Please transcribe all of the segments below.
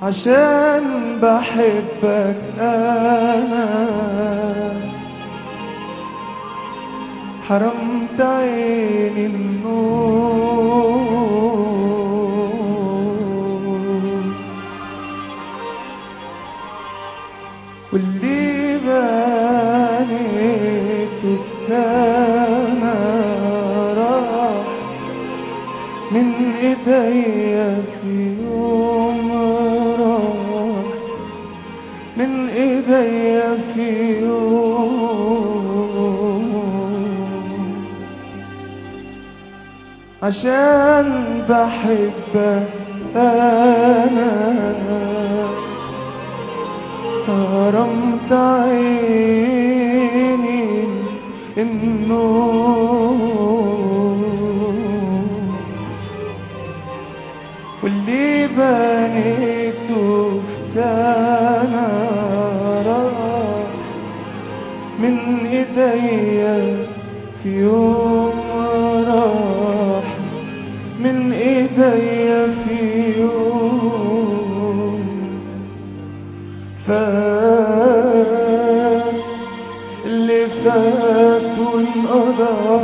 عشان بحبك أنا حرمت عيني النور، واللي بنيته في سنة راح من ايديا في يوم، راح من ايديا في يوم، عشان بحبك أنا حرمت عيني النور، واللي بنيته في سنة راح من ايديا في يوم، راح من ايديا في يوم. فات اللي فات وانقضى،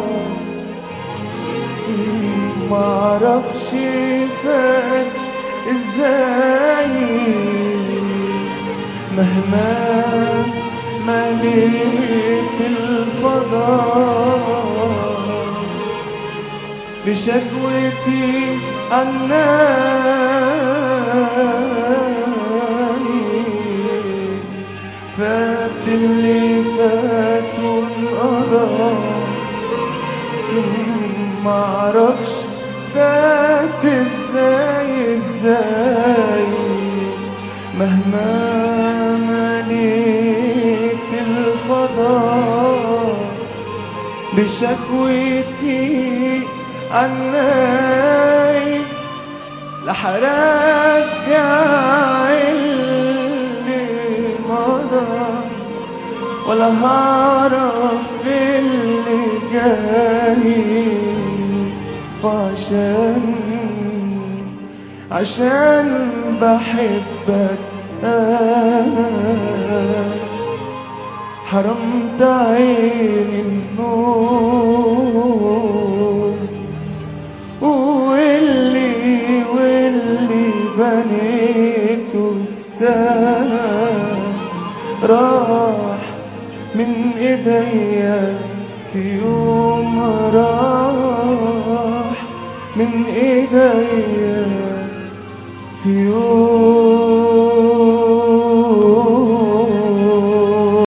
معرفش فات ازاي، مهما مليت الفضاء بشكوتي عناي. فات اللي فات وانقضى، معرفش فات ازاي، مهما مليت الفضاء بشكوتي عناي. لا هرجع اللي مضى ولا هعرف اللي جاي، عشان بحبك أنا حرمت عيني النور، واللي بنيته في سنة راح من ايديا في يوم، راح من ايديا في يوم.